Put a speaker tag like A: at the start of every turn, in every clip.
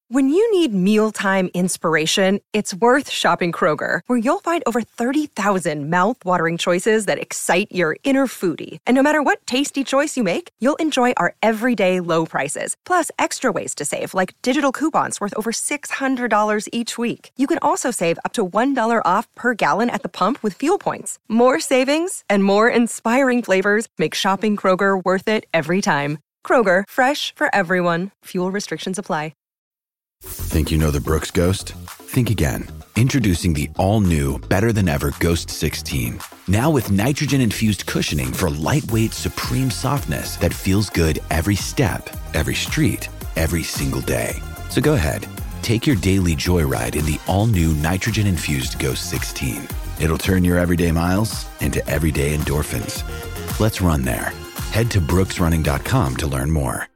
A: When you need mealtime inspiration, it's worth shopping Kroger, where you'll find over 30,000 mouth-watering choices that excite your inner foodie. And no matter what tasty choice you make, you'll enjoy our everyday low prices, plus extra ways to save, like digital coupons worth over $600 each week. You can also save up to $1 off per gallon at the pump with fuel points. More savings and more inspiring flavors make shopping Kroger worth it every time. Kroger, fresh for everyone. Fuel restrictions apply.
B: Think you know the Brooks Ghost? Think again. Introducing the all-new, better-than-ever Ghost 16. Now with nitrogen-infused cushioning for lightweight, supreme softness that feels good every step, every street, every single day. So go ahead, take your daily joyride in the all-new nitrogen-infused Ghost 16. It'll turn your everyday miles into everyday endorphins. Let's run there. Head to brooksrunning.com to learn more.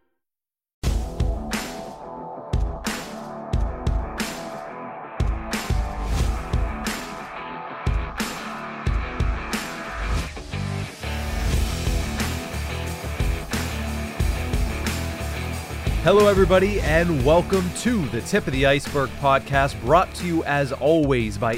C: Hello, everybody, and welcome to the Tip of the Iceberg podcast, brought to you, as always, by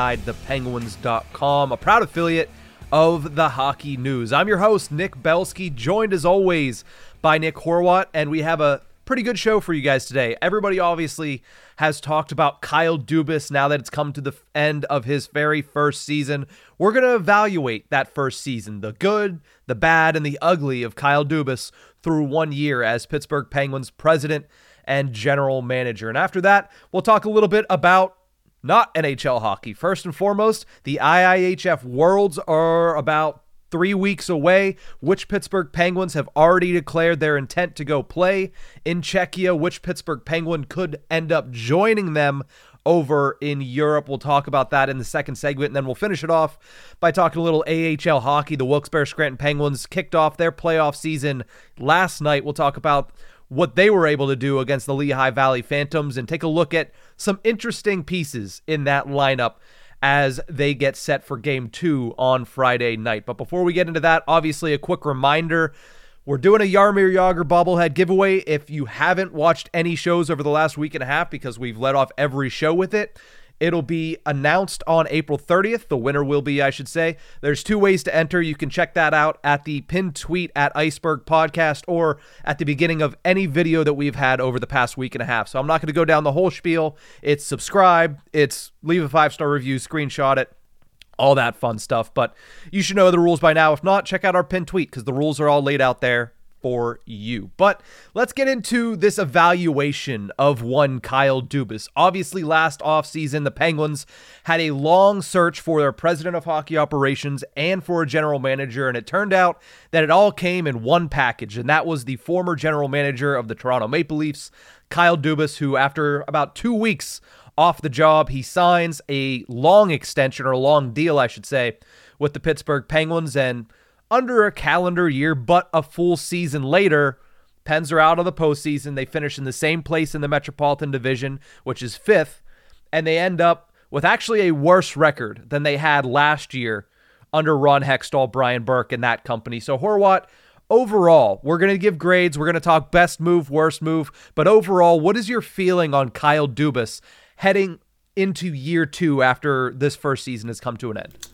C: InsideThePenguins.com, a proud affiliate of the Hockey News. I'm your host, Nick Belsky, joined, as always, by Nick Horwat, and we have a pretty good show for you guys today. Everybody obviously has talked about Kyle Dubas now that it's come to the end of his very first season. We're going to evaluate that first season, the good, the bad, and the ugly of Kyle Dubas through 1 year as Pittsburgh Penguins president and general manager. And after that, we'll talk a little bit about not NHL hockey. First and foremost, the IIHF Worlds are about 3 weeks away. Which Pittsburgh Penguins have already declared their intent to go play in Czechia? Which Pittsburgh Penguin could end up joining them over in Europe? We'll talk about that in the second segment, and then we'll finish it off by talking a little AHL hockey. The Wilkes-Barre Scranton Penguins kicked off their playoff season last night. We'll talk about what they were able to do against the Lehigh Valley Phantoms and take a look at some interesting pieces in that lineup as they get set for Game 2 on Friday night. But before we get into that, obviously a quick reminder, we're doing a Jaromir Jagr bobblehead giveaway. If you haven't watched any shows over the last week and a half, because we've let off every show with it, it'll be announced on April 30th. The winner will be, I should say. There's 2 ways to enter. You can check that out at the pinned tweet at Iceberg Podcast or at the beginning of any video that we've had over the past week and a half. So I'm not going to go down the whole spiel. It's subscribe. It's leave a 5-star review, screenshot it, all that fun stuff. But you should know the rules by now. If not, check out our pinned tweet because the rules are all laid out there for you. But let's get into this evaluation of one Kyle Dubas. Obviously, last offseason, the Penguins had a long search for their president of hockey operations and for a general manager, and it turned out that it all came in one package, and that was the former general manager of the Toronto Maple Leafs, Kyle Dubas, who after about 2 weeks off the job, he signs a long extension, or a long deal, I should say, with the Pittsburgh Penguins, and under a calendar year, but a full season later, Pens are out of the postseason. They finish in the same place in the Metropolitan Division, which is 5th, and they end up with actually a worse record than they had last year under Ron Hextall, Brian Burke, and that company. So Horwat, overall, we're going to give grades. We're going to talk best move, worst move, but overall, what is your feeling on Kyle Dubas heading into year 2 after this first season has come to an end?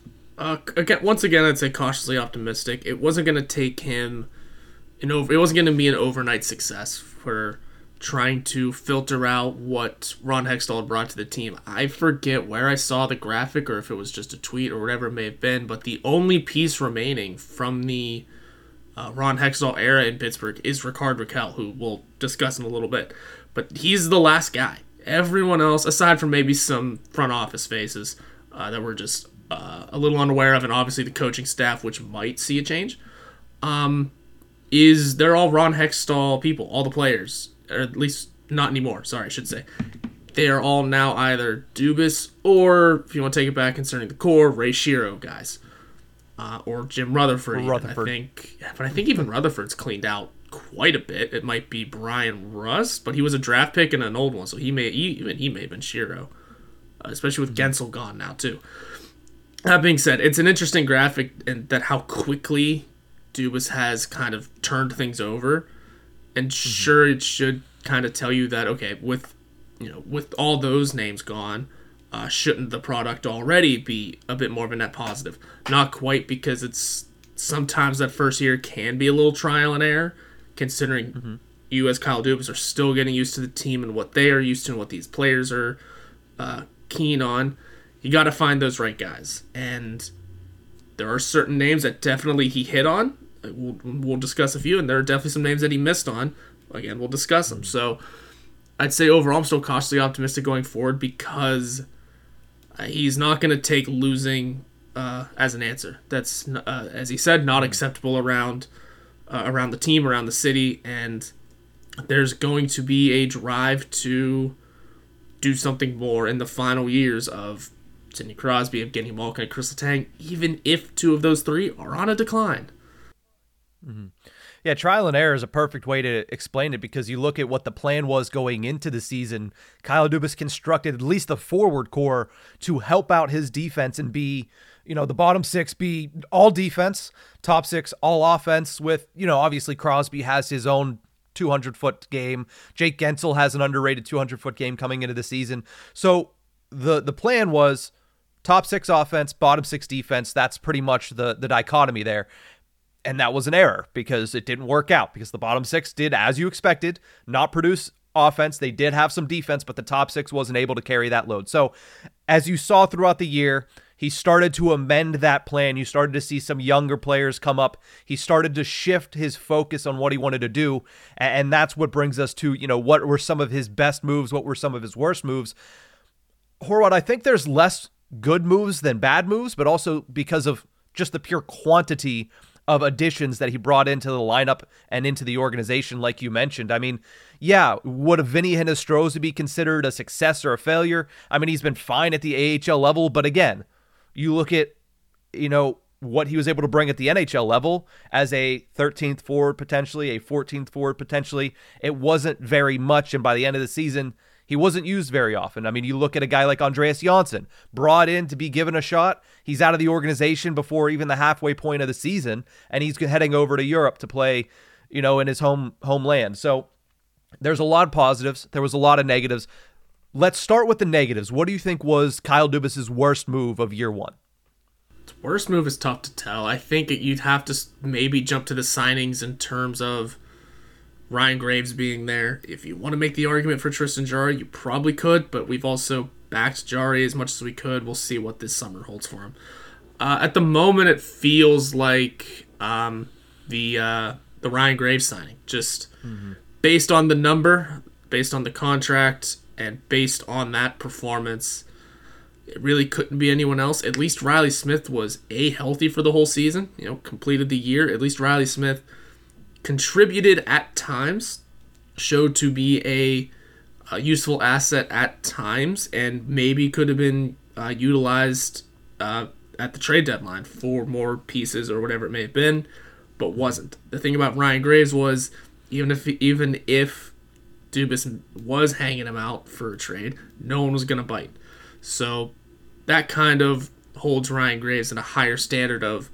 D: Once again, I'd say cautiously optimistic. It wasn't going to take him it wasn't going to be an overnight success for trying to filter out what Ron Hextall had brought to the team. I forget where I saw the graphic or if it was just a tweet or whatever it may have been, but the only piece remaining from the Ron Hextall era in Pittsburgh is Rickard Rakell, who we'll discuss in a little bit. But he's the last guy. Everyone else, aside from maybe some front office faces that were just a little unaware of, and obviously the coaching staff, which might see a change, they're all Ron Hextall people, all the players, or at least not anymore, sorry, I should say. They are all now either Dubas or, if you want to take it back concerning the core, Ray Shero guys, or Jim Rutherford. I think even Rutherford's cleaned out quite a bit. It might be Brian Rust, but he was a draft pick and an old one, so he may have been Shero, especially with Gensel gone now too. That being said, it's an interesting graphic and that how quickly Dubas has kind of turned things over. And sure, it should kind of tell you that, okay, with with all those names gone, shouldn't the product already be a bit more of a net positive? Not quite, because it's sometimes that first year can be a little trial and error, considering you as Kyle Dubas are still getting used to the team and what they are used to and what these players are keen on. You got to find those right guys, and there are certain names that definitely he hit on. We'll discuss a few, and there are definitely some names that he missed on. Again, we'll discuss them. So I'd say overall I'm still cautiously optimistic going forward, because he's not going to take losing as an answer. That's, as he said, not acceptable around the team, around the city, and there's going to be a drive to do something more in the final years of Sidney Crosby, Evgeny Malkin, and Chris Letang, even if two of those three are on a decline.
C: Yeah, trial and error is a perfect way to explain it, because you look at what the plan was going into the season. Kyle Dubas constructed at least the forward core to help out his defense and be, the bottom six be all defense, top six all offense, with, obviously Crosby has his own 200-foot game. Jake Gensel has an underrated 200-foot game coming into the season. So the plan was top six offense, bottom six defense. That's pretty much the dichotomy there. And that was an error, because it didn't work out, because the bottom six did, as you expected, not produce offense. They did have some defense, but the top six wasn't able to carry that load. So as you saw throughout the year, he started to amend that plan. You started to see some younger players come up. He started to shift his focus on what he wanted to do. And that's what brings us to, what were some of his best moves? What were some of his worst moves? Horwat, I think there's less good moves than bad moves, but also because of just the pure quantity of additions that he brought into the lineup and into the organization, like you mentioned. I mean, yeah, would a Vinny Hinostroza be considered a success or a failure? I mean, he's been fine at the AHL level, but again, you look at, what he was able to bring at the NHL level as a 13th forward, potentially, a 14th forward, potentially. It wasn't very much, and by the end of the season, he wasn't used very often. I mean, you look at a guy like Andreas Johnsson, brought in to be given a shot. He's out of the organization before even the halfway point of the season, and he's heading over to Europe to play, in his homeland. So there's a lot of positives. There was a lot of negatives. Let's start with the negatives. What do you think was Kyle Dubas' worst move of year one?
D: Worst move is tough to tell. I think you'd have to maybe jump to the signings in terms of Ryan Graves being there. If you want to make the argument for Tristan Jarry, you probably could, but we've also backed Jarry as much as we could. We'll see what this summer holds for him. At the moment, it feels like the Ryan Graves signing, just based on the number, based on the contract, and based on that performance, it really couldn't be anyone else. At least Riley Smith was healthy for the whole season, completed the year. At least Riley Smith contributed at times, showed to be a useful asset at times, and maybe could have been utilized at the trade deadline for more pieces or whatever it may have been, but wasn't. The thing about Ryan Graves was, even if Dubas was hanging him out for a trade, no one was going to bite. So that kind of holds Ryan Graves in a higher standard of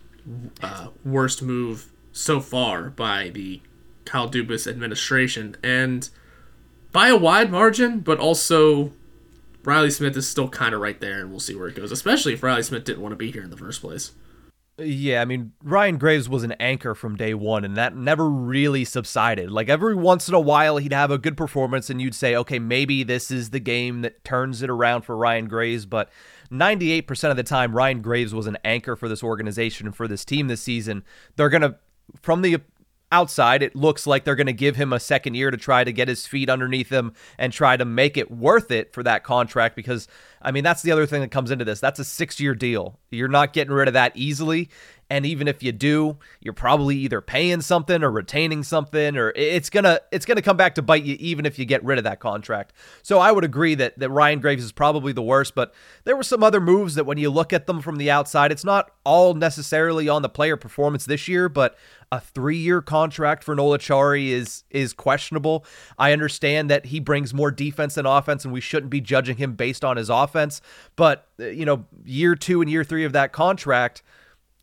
D: worst move so far by the Kyle Dubas administration, and by a wide margin, but also Riley Smith is still kind of right there, and we'll see where it goes, especially if Riley Smith didn't want to be here in the first place.
C: Yeah, I mean, Ryan Graves was an anchor from day one, and that never really subsided. Like, every once in a while, he'd have a good performance, and you'd say, okay, maybe this is the game that turns it around for Ryan Graves, but 98% of the time, Ryan Graves was an anchor for this organization and for this team this season. They're going to, from the outside, it looks like they're going to give him a second year to try to get his feet underneath him and try to make it worth it for that contract, because, I mean, that's the other thing that comes into this. That's a 6-year deal. You're not getting rid of that easily, and even if you do, you're probably either paying something or retaining something, or it's gonna come back to bite you even if you get rid of that contract. So I would agree that Ryan Graves is probably the worst, but there were some other moves that when you look at them from the outside, it's not all necessarily on the player performance this year, but a 3-year contract for Noel Acciari is questionable. I understand that he brings more defense than offense, and we shouldn't be judging him based on his offense, but year 2 and year 3 of that contract,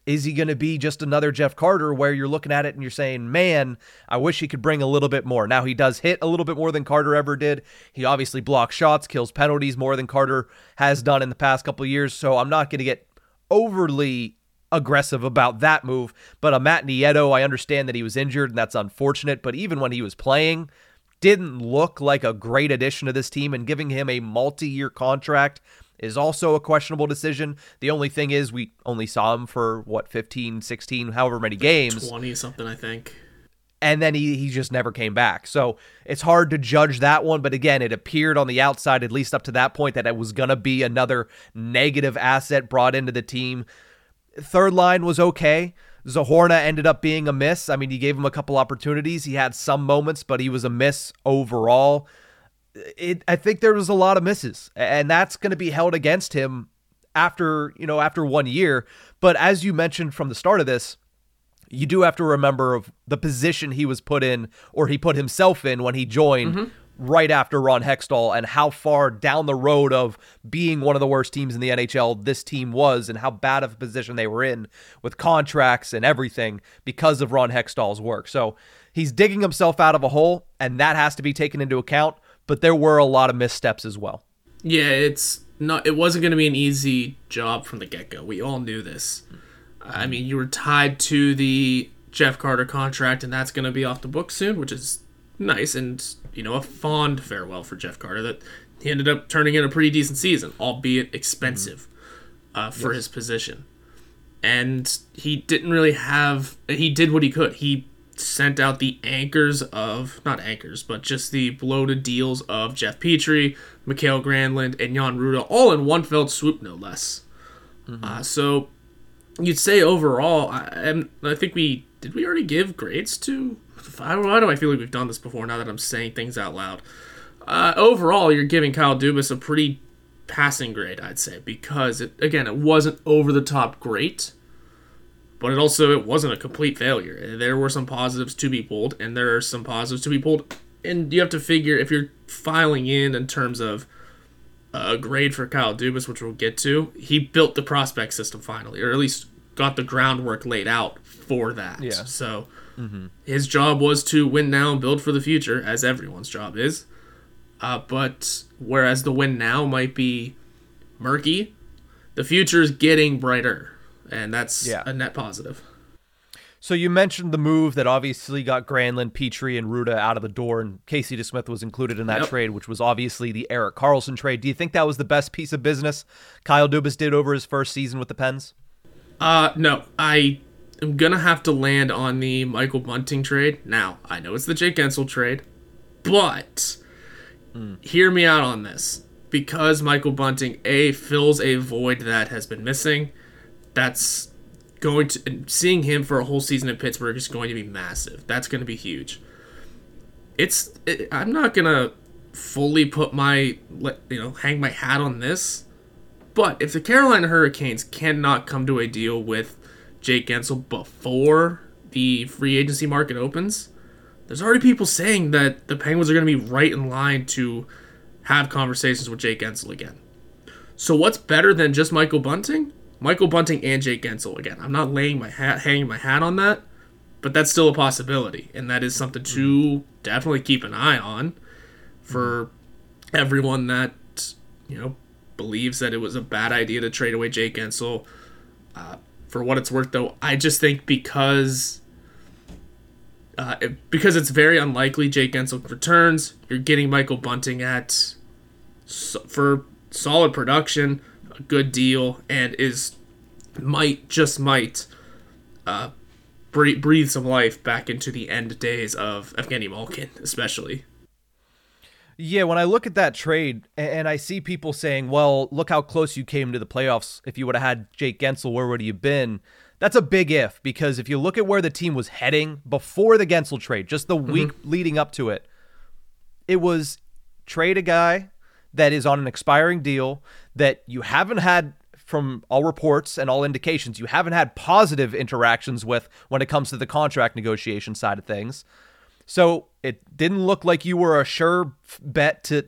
C: is he going to be just another Jeff Carter where you're looking at it and you're saying, man, I wish he could bring a little bit more. Now, he does hit a little bit more than Carter ever did. He obviously blocks shots, kills penalties more than Carter has done in the past couple of years. So I'm not going to get overly aggressive about that move. But a Matt Nieto, I understand that he was injured and that's unfortunate. But even when he was playing, didn't look like a great addition to this team, and giving him a multi-year contract is also a questionable decision. The only thing is we only saw him for, 15, 16, however many games.
D: 20 something, I think.
C: And then he just never came back. So it's hard to judge that one. But again, it appeared on the outside, at least up to that point, that it was going to be another negative asset brought into the team. Third line was okay. Zohorna ended up being a miss. I mean, he gave him a couple opportunities. He had some moments, but he was a miss overall. I think there was a lot of misses, and that's going to be held against him after 1 year. But as you mentioned from the start of this, you do have to remember of the position he was put in, or he put himself in when he joined right after Ron Hextall, and how far down the road of being one of the worst teams in the NHL this team was, and how bad of a position they were in with contracts and everything because of Ron Hextall's work. So he's digging himself out of a hole, and that has to be taken into account. But there were a lot of missteps as well.
D: Yeah, it wasn't going to be an easy job from the get-go. We all knew this. I mean, you were tied to the Jeff Carter contract, and that's going to be off the books soon, which is nice, and, a fond farewell for Jeff Carter that he ended up turning in a pretty decent season, albeit expensive for his position. And he didn't really he did what he could. He sent out the just the bloated deals of Jeff Petrie, Mikael Granlund, and Jan Rutta, all in one fell swoop, no less. So you'd say overall, I think we already give grades to? Why do I feel like we've done this before now that I'm saying things out loud? Overall, you're giving Kyle Dubas a pretty passing grade, I'd say, because it wasn't over the top great. But it wasn't a complete failure. There were some positives to be pulled, and there are some positives to be pulled. And you have to figure, if you're filing in terms of a grade for Kyle Dubas, which we'll get to, he built the prospect system finally, or at least got the groundwork laid out for that.
C: Yeah.
D: So his job was to win now and build for the future, as everyone's job is. But whereas the win now might be murky, the future is getting brighter. And that's a net positive.
C: So you mentioned the move that obviously got Granlund, Petrie, and Rutta out of the door, and Casey DeSmith was included in that trade, which was obviously the Erik Karlsson trade. Do you think that was the best piece of business Kyle Dubas did over his first season with the Pens?
D: No. I am going to have to land on the Michael Bunting trade. Now, I know it's the Jake Guentzel trade, but hear me out on this. Because Michael Bunting, fills a void that has been missing, that's going to, seeing him for a whole season in Pittsburgh is going to be massive. That's going to be huge. I'm not going to fully put hang my hat on this, but if the Carolina Hurricanes cannot come to a deal with Jake Guentzel before the free agency market opens, there's already people saying that the Penguins are going to be right in line to have conversations with Jake Guentzel again. So what's better than just Michael Bunting? Michael Bunting and Jake Guentzel again. I'm not hanging my hat on that, but that's still a possibility, and that is something to definitely keep an eye on for everyone that believes that it was a bad idea to trade away Jake Guentzel. For what it's worth, though, I just think because it's very unlikely Jake Guentzel returns, you're getting Michael Bunting for solid production, a good deal, and might breathe some life back into the end days of Evgeny Malkin, especially.
C: Yeah, when I look at that trade and I see people saying, well, look how close you came to the playoffs. If you would have had Jake Guentzel, where would you have been? That's a big if, because if you look at where the team was heading before the Guentzel trade, just the week leading up to it, it was trade a guy that is on an expiring deal that you haven't had, from all reports and all indications, you haven't had positive interactions with when it comes to the contract negotiation side of things. So it didn't look like you were a sure bet to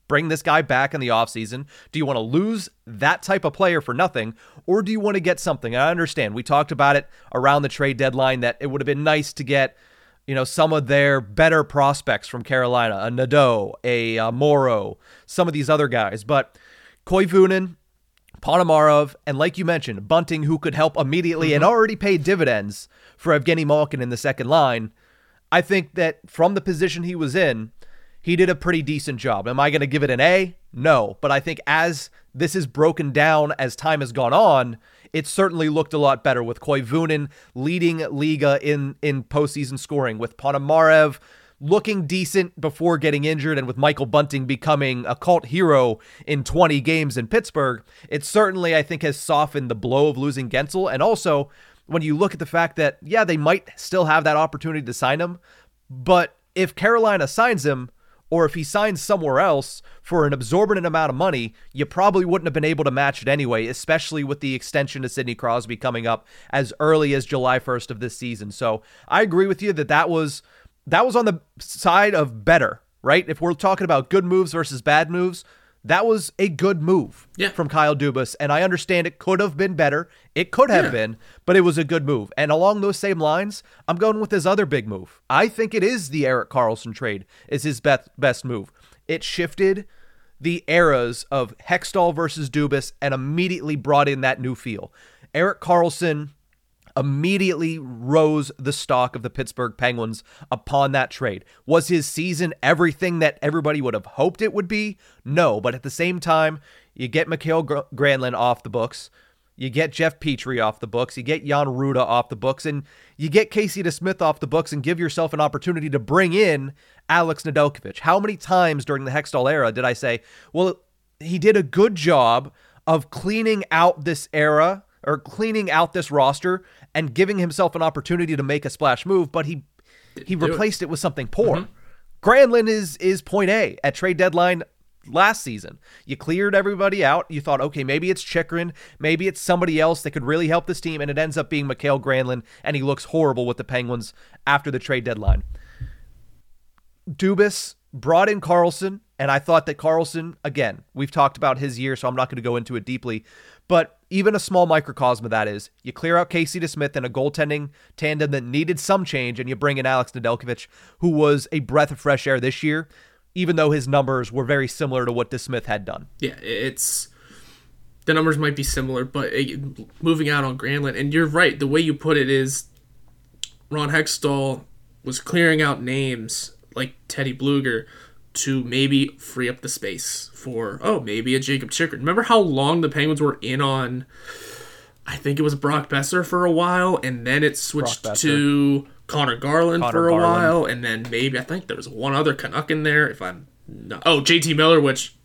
C: bring this guy back in the offseason? Do you want to lose that type of player for nothing, or do you want to get something? And I understand. We talked about it around the trade deadline that it would have been nice to get, some of their better prospects from Carolina, a Nadeau, a Morrow, some of these other guys. But Koivunen, Ponomarov, and like you mentioned, Bunting, who could help immediately and already paid dividends for Evgeny Malkin in the second line. I think that from the position he was in, he did a pretty decent job. Am I going to give it an A? No. But I think as this is broken down as time has gone on, it certainly looked a lot better with Koivunen leading Liga in postseason scoring, with Ponomarev looking decent before getting injured, and with Michael Bunting becoming a cult hero in 20 games in Pittsburgh. It certainly, I think, has softened the blow of losing Gensel. And also, when you look at the fact that, yeah, they might still have that opportunity to sign him, but if Carolina signs him, or if he signs somewhere else for an absorbent amount of money, you probably wouldn't have been able to match it anyway, especially with the extension to Sidney Crosby coming up as early as July 1st of this season. So I agree with you that was on the side of better, right? If we're talking about good moves versus bad moves, that was a good move from Kyle Dubas, and I understand it could have been better. It could have been, but it was a good move. And along those same lines, I'm going with his other big move. I think it is the Erik Karlsson trade is his best move. It shifted the eras of Hextall versus Dubas and immediately brought in that new feel. Erik Karlsson immediately rose the stock of the Pittsburgh Penguins upon that trade. Was his season everything that everybody would have hoped it would be? No, but at the same time, you get Mikael Granlund off the books, you get Jeff Petrie off the books, you get Jan Ruda off the books, and you get Casey DeSmith off the books and give yourself an opportunity to bring in Alex Nedeljkovic. How many times during the Hextall era did I say, well, he did a good job of cleaning out this era, or cleaning out this roster and giving himself an opportunity to make a splash move, but he replaced it with something poor. Granlund is point A at trade deadline last season. You cleared everybody out. You thought, okay, maybe it's Chychrun, maybe it's somebody else that could really help this team, and it ends up being Mikael Granlund, and he looks horrible with the Penguins after the trade deadline. Dubas brought in Karlsson, and I thought that Karlsson, again, we've talked about his year, so I'm not going to go into it deeply, but even a small microcosm of that is you clear out Casey DeSmith in a goaltending tandem that needed some change, and you bring in Alex Nedeljkovic, who was a breath of fresh air this year, even though his numbers were very similar to what DeSmith had done.
D: Yeah, the numbers might be similar, but moving out on Granlund, and you're right, the way you put it is Ron Hextall was clearing out names like Teddy Bluger to maybe free up the space for, maybe a Jacob Chychrun. Remember how long the Penguins were in on, I think it was Brock Besser for a while, and then it switched to Connor Garland for a while, and then maybe, I think there was one other Canuck in there, if I'm not, JT Miller, which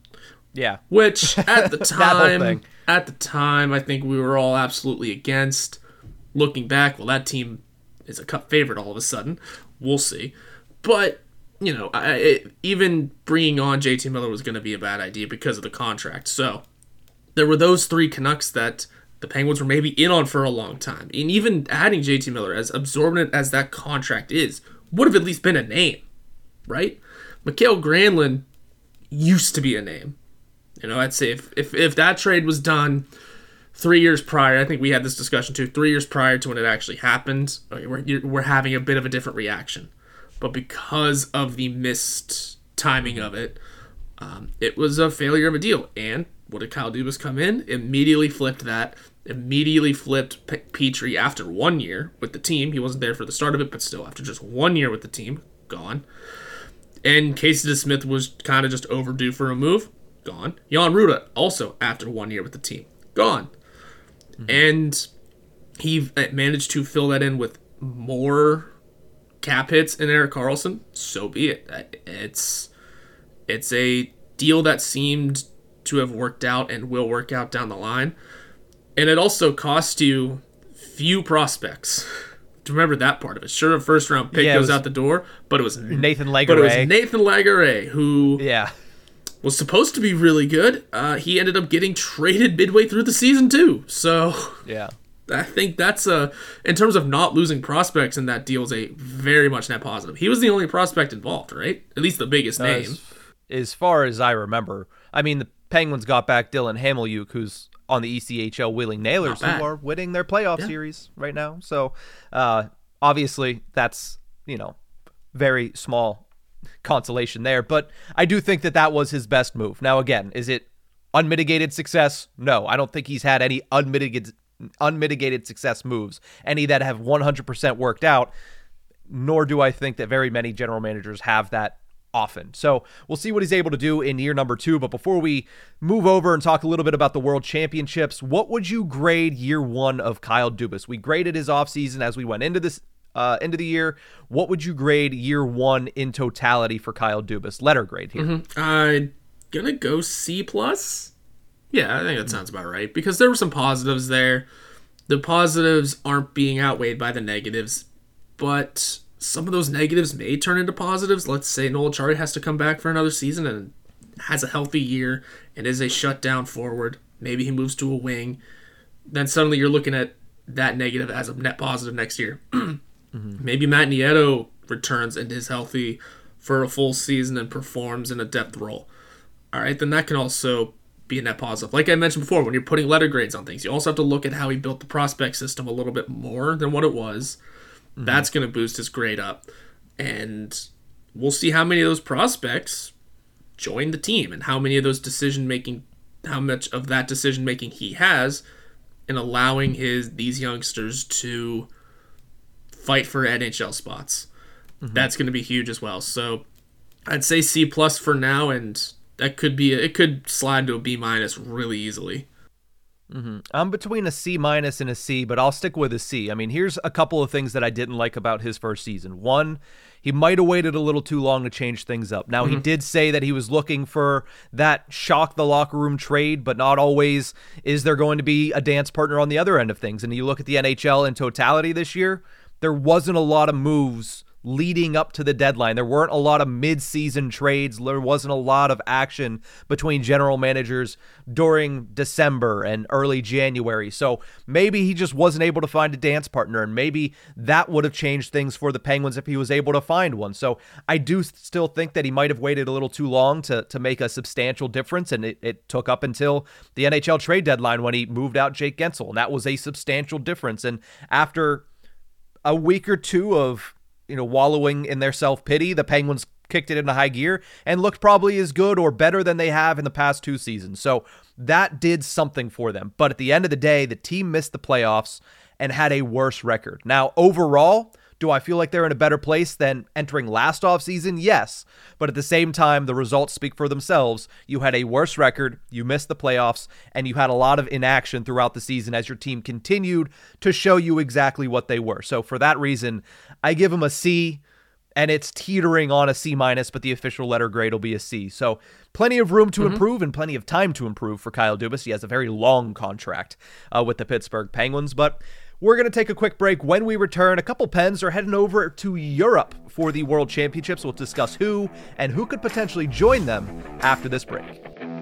D: at the time, I think we were all absolutely against. Looking back, that team is a cup favorite all of a sudden. We'll see. But, even bringing on JT Miller was going to be a bad idea because of the contract. So there were those three Canucks that the Penguins were maybe in on for a long time. And even adding JT Miller, as absorbent as that contract is, would have at least been a name, right? Mikael Granlund used to be a name. I'd say if that trade was done 3 years prior, I think we had this discussion too, 3 years prior to when it actually happened, we're having a bit of a different reaction. But because of the missed timing of it, it was a failure of a deal. And what did Kyle Dubas come in? Immediately flipped that. Immediately flipped Petrie after 1 year with the team. He wasn't there for the start of it, but still, after just 1 year with the team, gone. And Casey DeSmith was kind of just overdue for a move, gone. Jan Ruda, also after 1 year with the team, gone. And he managed to fill that in with more cap hits in Erik Karlsson. So be it. It's a deal that seemed to have worked out and will work out down the line. And it also cost you few prospects. To remember that part of it. Sure, a first round pick goes out the door, but it was
C: Nathan Legare.
D: But it was Nathan Legare, who was supposed to be really good. He ended up getting traded midway through the season too. So I think that's in terms of not losing prospects in that deal, is a very much net positive. He was the only prospect involved, right? At least the biggest name.
C: as far as I remember. I mean, the Penguins got back Dylan Hamilyuk, who's on the ECHL Wheeling Nailers, who are winning their playoff series right now. So obviously that's, very small consolation there. But I do think that was his best move. Now, again, is it unmitigated success? No, I don't think he's had any unmitigated success moves, any that have 100% worked out, nor do I think that very many general managers have that often. So we'll see what he's able to do in year number 2. But before we move over and talk a little bit about the World Championships, what would you grade year 1 of Kyle Dubas? We graded his offseason as we went into this into the year. What would you grade year 1 in totality for Kyle Dubas? Letter grade here.
D: I'm gonna go C+. Yeah, I think that sounds about right, because there were some positives there. The positives aren't being outweighed by the negatives, but some of those negatives may turn into positives. Let's say Noel Acciari has to come back for another season and has a healthy year and is a shutdown forward. Maybe he moves to a wing. Then suddenly you're looking at that negative as a net positive next year. Maybe Matt Nieto returns and is healthy for a full season and performs in a depth role. All right, then that can also be a net positive. Like I mentioned before, when you're putting letter grades on things, you also have to look at how he built the prospect system a little bit more than what it was. That's going to boost his grade up. And we'll see how many of those prospects join the team and how many of those how much of that decision-making he has in allowing these youngsters to fight for NHL spots. That's going to be huge as well. So I'd say C+ for now, and that it could slide to a B- really easily.
C: I'm between a C- and a C, but I'll stick with a C. I mean, here's a couple of things that I didn't like about his first season. One, he might have waited a little too long to change things up. Now, he did say that he was looking for that shock the locker room trade, but not always is there going to be a dance partner on the other end of things. And you look at the NHL in totality this year, there wasn't a lot of moves leading up to the deadline. There weren't a lot of mid-season trades. There wasn't a lot of action between general managers during December and early January. So maybe he just wasn't able to find a dance partner, and maybe that would have changed things for the Penguins if he was able to find one. So I do still think that he might have waited a little too long to make a substantial difference, and it took up until the NHL trade deadline when he moved out Jake Guentzel, and that was a substantial difference. And after a week or two of wallowing in their self-pity, the Penguins kicked it into high gear and looked probably as good or better than they have in the past 2 seasons. So that did something for them. But at the end of the day, the team missed the playoffs and had a worse record. Now, overall, do I feel like they're in a better place than entering last offseason? Yes. But at the same time, the results speak for themselves. You had a worse record, you missed the playoffs, and you had a lot of inaction throughout the season as your team continued to show you exactly what they were. So for that reason, I give them a C, and it's teetering on a C-, but the official letter grade will be a C. So plenty of room to improve and plenty of time to improve for Kyle Dubas. He has a very long contract with the Pittsburgh Penguins, but we're going to take a quick break. When we return, a couple Pens are heading over to Europe for the World Championships. We'll discuss who and who could potentially join them after this break.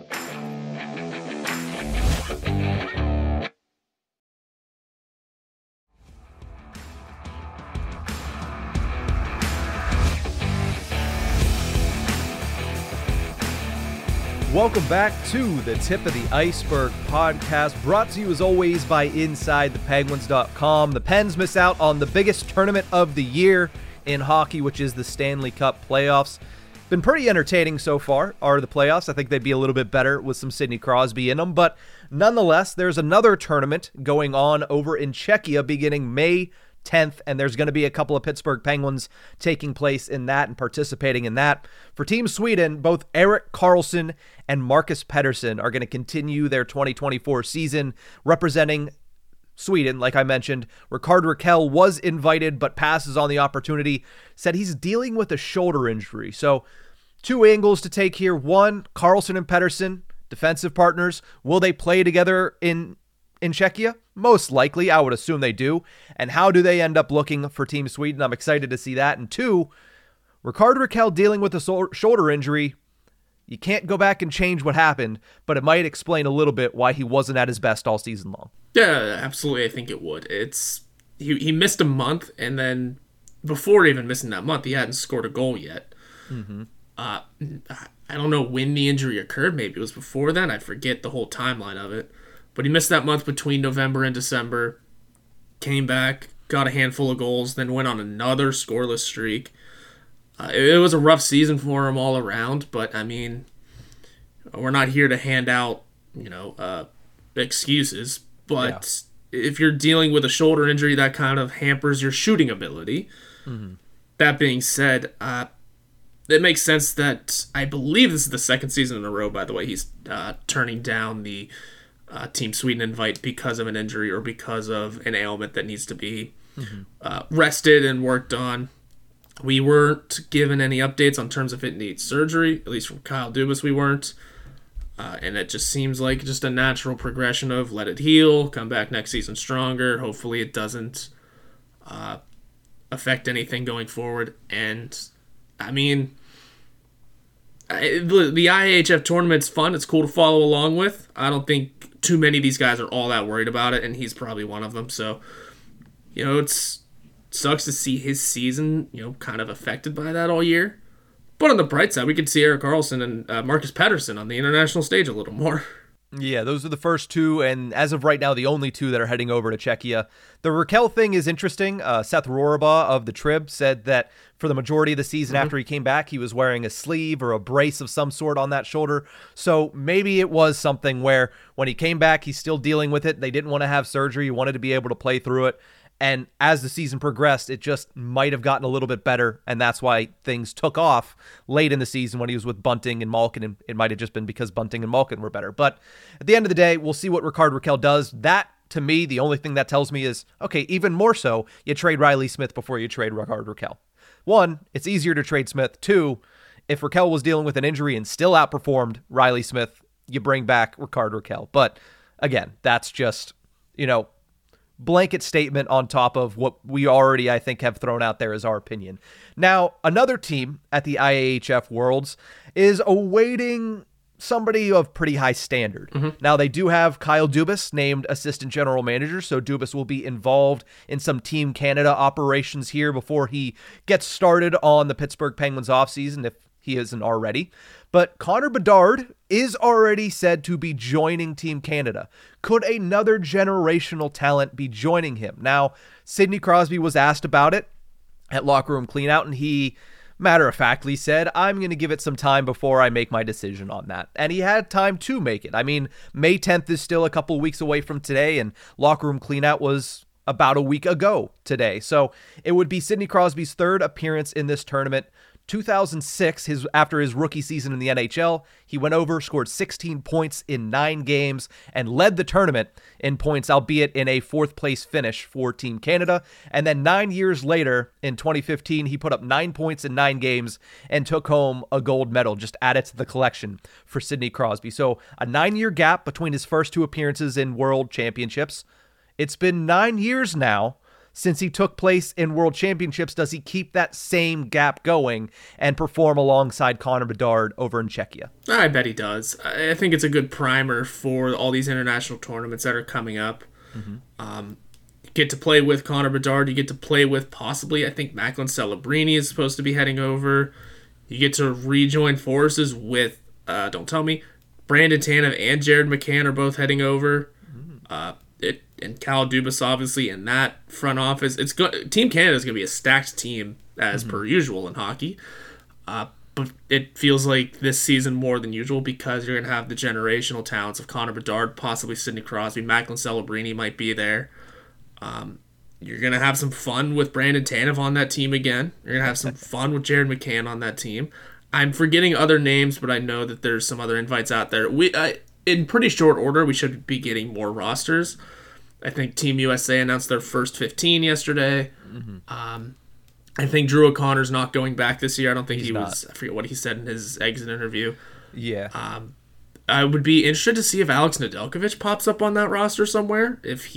C: Welcome back to the Tip of the Iceberg podcast, brought to you as always by InsideThePenguins.com. The Pens miss out on the biggest tournament of the year in hockey, which is the Stanley Cup playoffs. Been pretty entertaining so far, are the playoffs. I think they'd be a little bit better with some Sidney Crosby in them, but nonetheless, there's another tournament going on over in Czechia beginning May 10th, and there's going to be a couple of Pittsburgh Penguins taking place in that and participating in that. For Team Sweden, both Erik Karlsson and Marcus Pettersson are going to continue their 2024 season representing Sweden. Like I mentioned, Rickard Rakell was invited but passes on the opportunity, said he's dealing with a shoulder injury. So 2 angles to take here. One, Karlsson and Pettersson, defensive partners. Will they play together in Czechia? Most likely, I would assume they do. And how do they end up looking for Team Sweden? I'm excited to see that. And 2, Rickard Rakell dealing with a shoulder injury. You can't go back and change what happened, but it might explain a little bit why he wasn't at his best all season long.
D: Yeah, absolutely. I think it would. He missed a month, and then before even missing that month, he hadn't scored a goal yet. I don't know when the injury occurred. Maybe it was before then. I forget the whole timeline of it. But he missed that month between November and December. Came back, got a handful of goals, then went on another scoreless streak. It was a rough season for him all around, but I mean, we're not here to hand out, excuses. But if you're dealing with a shoulder injury, that kind of hampers your shooting ability. Mm-hmm. That being said, it makes sense that I believe this is the second season in a row, by the way, he's turning down the Team Sweden invite because of an injury or because of an ailment that needs to be rested and worked on. We weren't given any updates on terms of it needs surgery, at least from Kyle Dubas we weren't. And it just seems like just a natural progression of let it heal, come back next season stronger. Hopefully it doesn't affect anything going forward. And, I mean, the IAHF tournament's fun. It's cool to follow along with. I don't think too many of these guys are all that worried about it, and he's probably one of them. So, it sucks to see his season, kind of affected by that all year. But on the bright side, we could see Erik Karlsson and Marcus Pettersson on the international stage a little more.
C: Yeah, those are the first two, and as of right now, the only two that are heading over to Czechia. The Raquel thing is interesting. Seth Rorabaugh of the Trib said that for the majority of the season after he came back, he was wearing a sleeve or a brace of some sort on that shoulder. So maybe it was something where when he came back, he's still dealing with it. They didn't want to have surgery. He wanted to be able to play through it. And as the season progressed, it just might have gotten a little bit better, and that's why things took off late in the season when he was with Bunting and Malkin, and it might have just been because Bunting and Malkin were better. But at the end of the day, we'll see what Rickard Rakell does. That, to me, the only thing that tells me is, okay, even more so, you trade Riley Smith before you trade Rickard Rakell. One, it's easier to trade Smith. Two, if Rakell was dealing with an injury and still outperformed Riley Smith, you bring back Rickard Rakell. But again, that's just, blanket statement on top of what we already, I think, have thrown out there as our opinion. Now, another team at the IAHF Worlds is awaiting somebody of pretty high standard. Now, they do have Kyle Dubas named assistant general manager, so Dubas will be involved in some Team Canada operations here before he gets started on the Pittsburgh Penguins offseason, if he isn't already. But Connor Bedard is already said to be joining Team Canada. Could another generational talent be joining him? Now, Sidney Crosby was asked about it at Locker Room Cleanout, and he matter-of-factly said, I'm going to give it some time before I make my decision on that. And he had time to make it. I mean, May 10th is still a couple weeks away from today, and Locker Room Cleanout was about a week ago today. So it would be Sidney Crosby's third appearance in this tournament. 2006, after his rookie season in the NHL, he went over, scored 16 points in 9 games, and led the tournament in points, albeit in a 4th-place finish for Team Canada. And then 9 years later, in 2015, he put up 9 points in 9 games and took home a gold medal, just added to the collection for Sidney Crosby. So a 9-year gap between his first 2 appearances in World Championships. It's been 9 years now since he took place in World Championships. Does he keep that same gap going and perform alongside Connor Bedard over in Czechia?
D: I bet he does. I think it's a good primer for all these international tournaments that are coming up. You get to play with Connor Bedard. You get to play with possibly, I think, Macklin Celebrini is supposed to be heading over. You get to rejoin forces with, don't tell me, Brandon Tanev and Jared McCann are both heading over. And Kyle Dubas, obviously, in that front office. Team Canada is going to be a stacked team, as per usual in hockey. But it feels like this season more than usual because you're going to have the generational talents of Connor Bedard, possibly Sidney Crosby, Macklin Celebrini might be there. You're going to have some fun with Brandon Tanev on that team again. You're going to have some fun with Jared McCann on that team. I'm forgetting other names, but I know that there's some other invites out there. In pretty short order, we should be getting more rosters. I think Team USA announced their first 15 yesterday. I think Drew O'Connor's not going back this year. I don't think he was. I forget what he said in his exit interview.
C: Yeah.
D: I would be interested to see if Alex Nedeljkovic pops up on that roster somewhere. If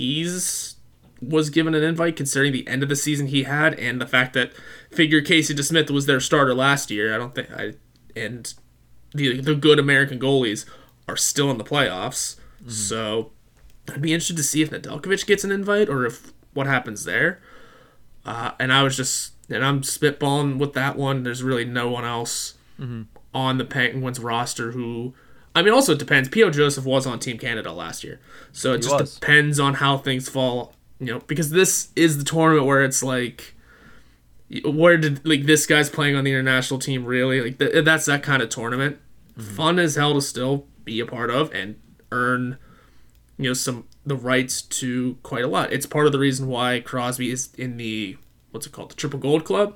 D: was given an invite, considering the end of the season he had and the fact that figure Casey DeSmith was their starter last year. And the good American goalies are still in the playoffs. So I'd be interested to see if Nedeljkovic gets an invite or if what happens there. And I'm spitballing with that one. There's really no one else on the Penguins roster who, I mean, also it depends. P.O. Joseph was on Team Canada last year. So it just depends on how things fall, because this is the tournament where it's like, where did this guy's playing on the international team really? That's that kind of tournament. Fun as hell to still be a part of and earn, the rights to quite a lot. It's part of the reason why Crosby is in the, what's it called, the Triple Gold Club.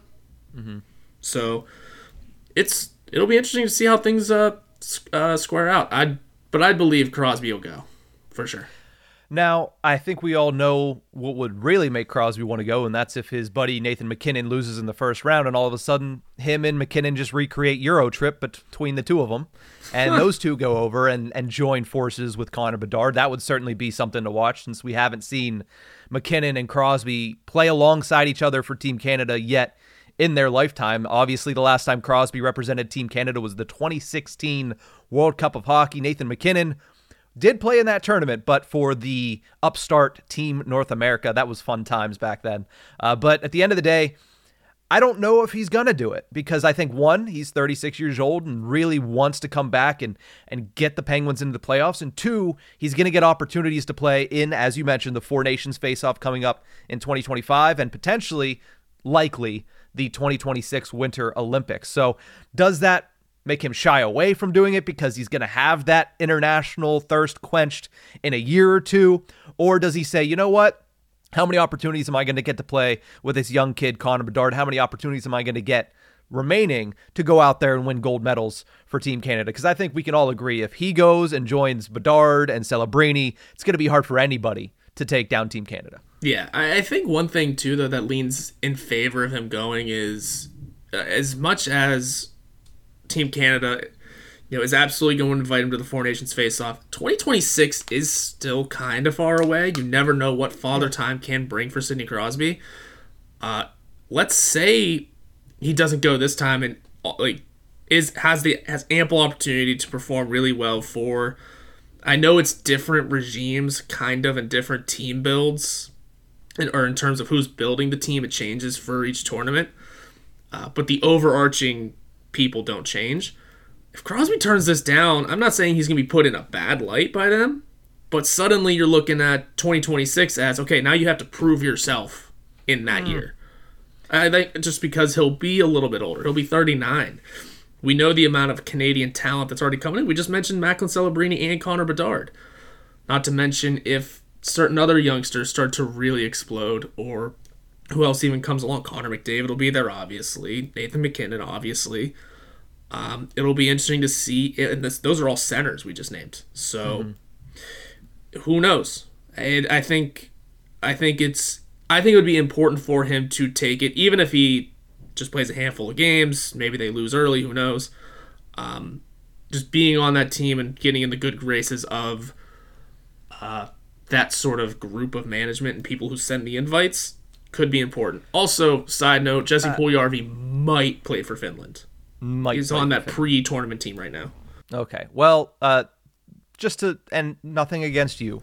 D: So it'll be interesting to see how things square out. I believe Crosby will go for sure.
C: Now, I think we all know what would really make Crosby want to go, and that's if his buddy Nathan MacKinnon loses in the first round, and all of a sudden him and MacKinnon just recreate Euro Trip between the two of them, and those two go over and join forces with Connor Bedard. That would certainly be something to watch, since we haven't seen MacKinnon and Crosby play alongside each other for Team Canada yet in their lifetime. Obviously, the last time Crosby represented Team Canada was the 2016 World Cup of Hockey. Nathan MacKinnon did play in that tournament, but for the upstart Team North America. That was fun times back then. But at the end of the day, I don't know if he's going to do it, because I think, one, he's 36 years old and really wants to come back and get the Penguins into the playoffs, and two, he's going to get opportunities to play in, as you mentioned, the Four Nations face-off coming up in 2025 and potentially, likely, the 2026 Winter Olympics. So does that make him shy away from doing it because he's going to have that international thirst quenched in a year or two? Or does he say, you know what? How many opportunities am I going to get to play with this young kid, Connor Bedard? How many opportunities am I going to get remaining to go out there and win gold medals for Team Canada? Because I think we can all agree, if he goes and joins Bedard and Celebrini, it's going to be hard for anybody to take down Team Canada.
D: Yeah, I think one thing, too, though, that leans in favor of him going is, as much as Team Canada, is absolutely going to invite him to the Four Nations face-off, 2026 is still kind of far away. You never know what Father Time can bring for Sidney Crosby. Let's say he doesn't go this time and has ample opportunity to perform really well for. I know it's different regimes, kind of, and different team builds, or in terms of who's building the team, it changes for each tournament. But the overarching people don't change. If Crosby turns this down, I'm not saying he's going to be put in a bad light by them, but suddenly you're looking at 2026 as, okay, now you have to prove yourself in that year. I think just because he'll be a little bit older. He'll be 39. We know the amount of Canadian talent that's already coming in. We just mentioned Macklin Celebrini and Connor Bedard. Not to mention if certain other youngsters start to really explode, or who else even comes along. Connor McDavid will be there, obviously. Nathan MacKinnon, obviously. It'll be interesting to see. And those are all centers we just named. So, who knows? I think it would be important for him to take it, even if he just plays a handful of games. Maybe they lose early. Who knows? Just being on that team and getting in the good graces of that sort of group of management and people who send the invites could be important. Also, side note, Jesse Puljujärvi might play for Finland. He's on that pre-tournament team right now.
C: Okay. Well, and nothing against you.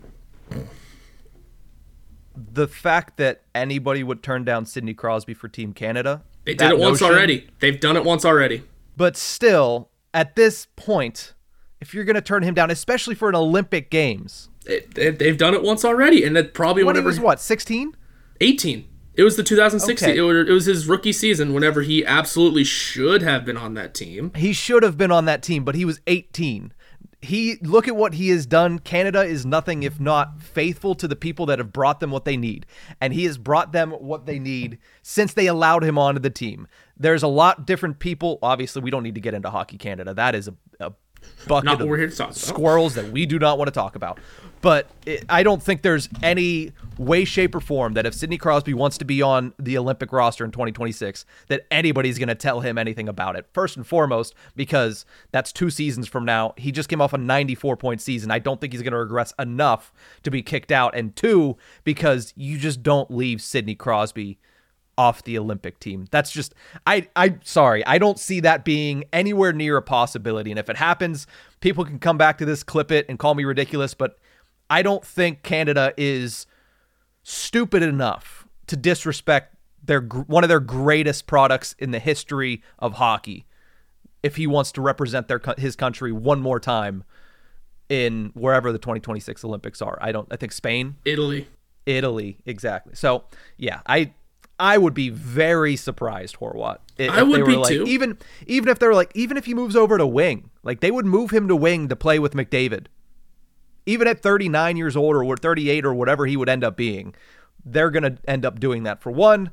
C: The fact that anybody would turn down Sidney Crosby for Team Canada.
D: They did it once already. They've done it once already.
C: But still, at this point, if you're going to turn him down, especially for an Olympic Games.
D: They've done it once already, and that probably
C: when he was, what, 16?
D: 18. It was the 2016.
C: Okay.
D: It was his rookie season whenever he absolutely should have been on that team.
C: He should have been on that team, but he was 18. Look at what he has done. Canada is nothing if not faithful to the people that have brought them what they need. And he has brought them what they need since they allowed him onto the team. There's a lot different people. Obviously, we don't need to get into Hockey Canada. That is a bucket
D: not what
C: of
D: we're here to talk about.
C: Squirrels that we do not want to talk about. But I don't think there's any way, shape, or form that if Sidney Crosby wants to be on the Olympic roster in 2026, that anybody's going to tell him anything about it. First and foremost, because that's 2 seasons from now. He just came off a 94-point season. I don't think he's going to regress enough to be kicked out. And 2, because you just don't leave Sidney Crosby off the Olympic team. That's just, sorry, I don't see that being anywhere near a possibility. And if it happens, people can come back to this, clip it, and call me ridiculous, but I don't think Canada is stupid enough to disrespect one of their greatest products in the history of hockey if he wants to represent his country one more time in wherever the 2026 Olympics are. I think Spain,
D: Italy,
C: exactly. So yeah, I would be very surprised, Horwat.
D: I would be too.
C: Even if they were like, even if he moves over to wing, like they would move him to wing to play with McDavid. Even at 39 years old or 38 or whatever he would end up being, they're going to end up doing that. For one,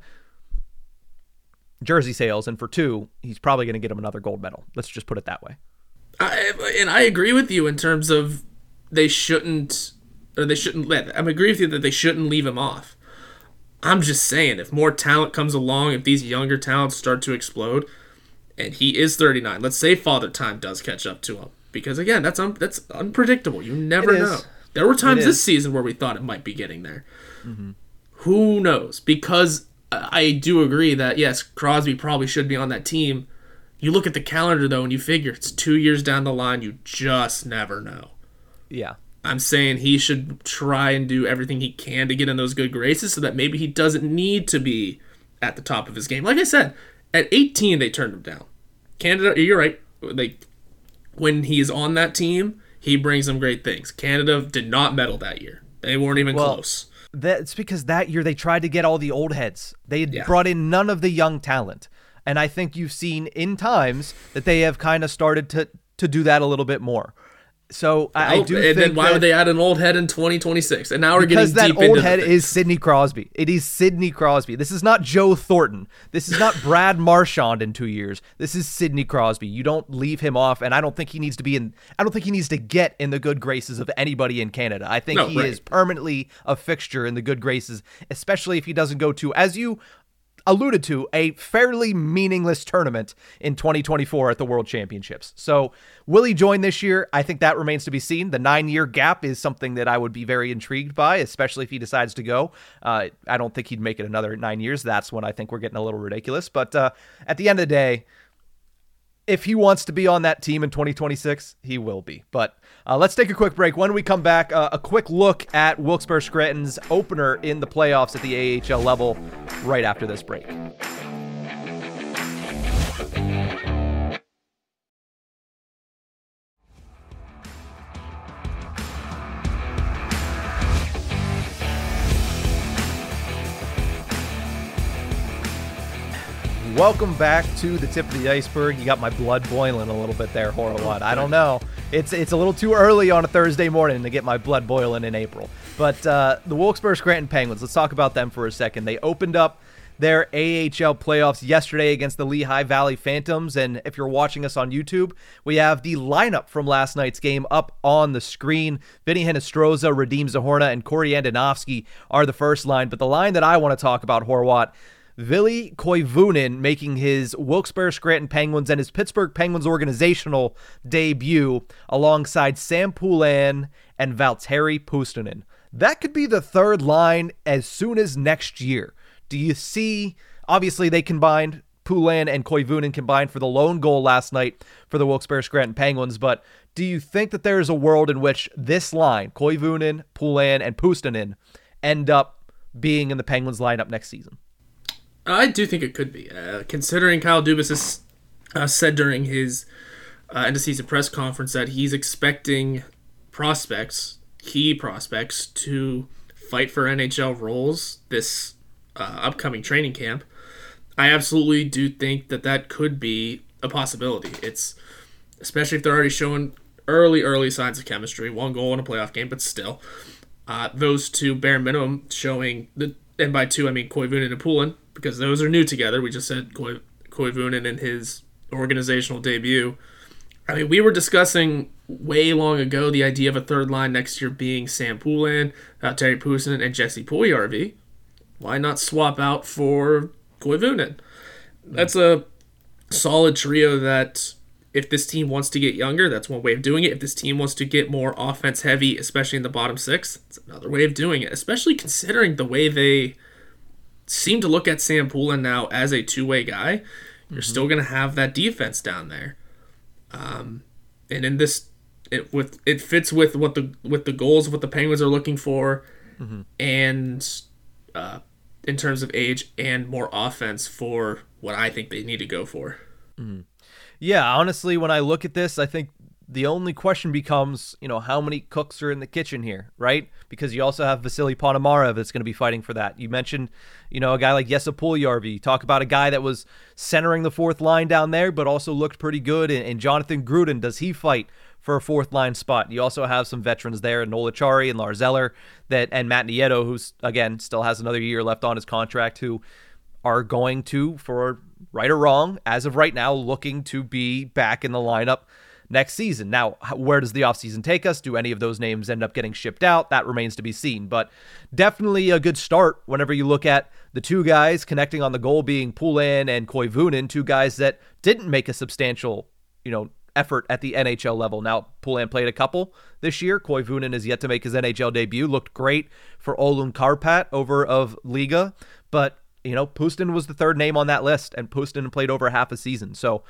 C: jersey sales, and for two, he's probably going to get him another gold medal. Let's just put it that way.
D: I agree with you in terms of I agree with you that they shouldn't leave him off. I'm just saying, if more talent comes along, if these younger talents start to explode, and he is 39, let's say Father Time does catch up to him. Because, again, that's unpredictable. You never know. There were times this season where we thought it might be getting there. Mm-hmm. Who knows? Because I do agree that, yes, Crosby probably should be on that team. You look at the calendar, though, and you figure it's 2 years down the line. You just never know.
C: Yeah.
D: I'm saying he should try and do everything he can to get in those good graces so that maybe he doesn't need to be at the top of his game. Like I said, at 18, they turned him down. Canada, you're right. When he's on that team, he brings them great things. Canada did not medal that year. They weren't even close.
C: That's because that year they tried to get all the old heads. They had brought in none of the young talent. And I think you've seen in times that they have kind of started to do that a little bit more. So I do think
D: then why would they add an old head in 2026? And now we're getting deep into
C: because that old head is Sidney Crosby. It is Sidney Crosby. This is not Joe Thornton. This is not Brad Marchand in 2 years. This is Sidney Crosby. You don't leave him off, and I don't think he needs to be in. I don't think he needs to get in the good graces of anybody in Canada. I think he is permanently a fixture in the good graces, especially if he doesn't go to, as you alluded to, a fairly meaningless tournament in 2024 at the World Championships. So will he join this year? I think that remains to be seen. The 9-year gap is something that I would be very intrigued by, especially if he decides to go. I don't think he'd make it another 9 years. That's when I think we're getting a little ridiculous. But at the end of the day, if he wants to be on that team in 2026, he will be. But let's take a quick break. When we come back, a quick look at Wilkes-Barre Scranton's opener in the playoffs at the AHL level right after this break. Welcome back to the tip of the iceberg. You got my blood boiling a little bit there, Horwat. I don't know. It's a little too early on a Thursday morning to get my blood boiling in April. But the Wilkes-Barre Scranton Penguins, let's talk about them for a second. They opened up their AHL playoffs yesterday against the Lehigh Valley Phantoms. And if you're watching us on YouTube, we have the lineup from last night's game up on the screen. Vinny Hinostroza, Radim Zahorna, and Corey Andonovsky are the first line. But the line that I want to talk about, Horwat, Ville Koivunen making his Wilkes-Barre Scranton Penguins and his Pittsburgh Penguins organizational debut alongside Sam Poulin and Valtteri Puustinen. That could be the third line as soon as next year. Do you see, obviously they combined, Poulin and Koivunen combined for the lone goal last night for the Wilkes-Barre Scranton Penguins, but do you think that there is a world in which this line, Koivunen, Poulin, and Puustinen, end up being in the Penguins lineup next season?
D: I do think it could be, considering Kyle Dubas has said during his end-of-season press conference that he's expecting key prospects, to fight for NHL roles this upcoming training camp. I absolutely do think that could be a possibility. It's especially if they're already showing early signs of chemistry, one goal in a playoff game, but still, those two bare minimum showing and by two I mean Koivunen and Poulin, because those are new together. We just said Koivunen in his organizational debut. I mean, we were discussing way long ago the idea of a third line next year being Sam Poulin, Terry Puustinen, and Jesse Puljujarvi. Why not swap out for Koivunen? That's a solid trio that if this team wants to get younger, that's one way of doing it. If this team wants to get more offense heavy, especially in the bottom six, it's another way of doing it, especially considering the way they seem to look at Sam Poulin now as a two-way guy. You're still going to have that defense down there. And in this, it fits with what the goals of what the Penguins are looking for, and in terms of age and more offense for what I think they need to go for.
C: Yeah, honestly, when I look at this, I think the only question becomes, how many cooks are in the kitchen here, right? Because you also have Vasily Ponomarev that's going to be fighting for that. You mentioned, a guy like Jesse Puljujärvi. You talk about a guy that was centering the fourth line down there, but also looked pretty good. And Jonathan Gruden, does he fight for a fourth line spot? You also have some veterans there, Noel Acciari and Lars Eller, and Matt Nieto, who's, again, still has another year left on his contract, who are going to, for right or wrong, as of right now, looking to be back in the lineup next season. Now, where does the offseason take us? Do any of those names end up getting shipped out? That remains to be seen, but definitely a good start whenever you look at the two guys connecting on the goal being Poulin and Koivunen, two guys that didn't make a substantial, effort at the NHL level. Now, Poulin played a couple this year. Koivunen is yet to make his NHL debut. Looked great for Oulun Karpat over of Liga, but, Pustin was the third name on that list, and Pustin played over half a season. So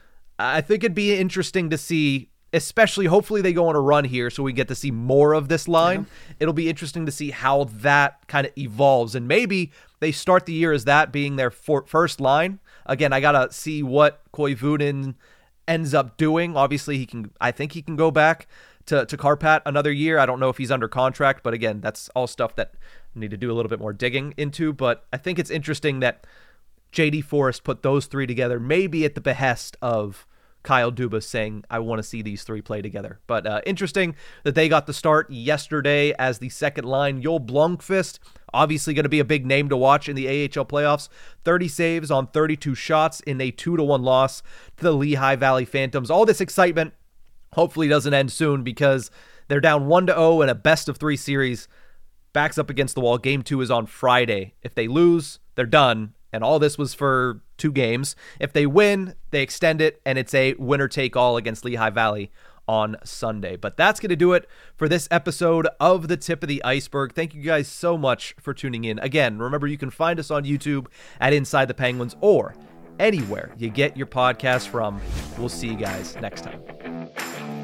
C: I think it'd be interesting to see, especially hopefully they go on a run here so we get to see more of this line. Yeah. It'll be interesting to see how that kind of evolves, and maybe they start the year as that being their first line. Again, I got to see what Koivunen ends up doing. Obviously, I think he can go back to Karpat another year. I don't know if he's under contract, but again, that's all stuff that I need to do a little bit more digging into. But I think it's interesting that JD Forrest put those three together, maybe at the behest of Kyle Dubas saying, I want to see these three play together. But interesting that they got the start yesterday as the second line. Joel Blomqvist, obviously going to be a big name to watch in the AHL playoffs. 30 saves on 32 shots in a 2-1 loss to the Lehigh Valley Phantoms. All this excitement hopefully doesn't end soon, because they're down 1-0 in a best-of-3 series. Backs up against the wall. Game 2 is on Friday. If they lose, they're done. And all this was for 2 games. If they win, they extend it, and it's a winner-take-all against Lehigh Valley on Sunday. But that's going to do it for this episode of The Tip of the Iceberg. Thank you guys so much for tuning in. Again, remember you can find us on YouTube at Inside the Penguins or anywhere you get your podcast from. We'll see you guys next time.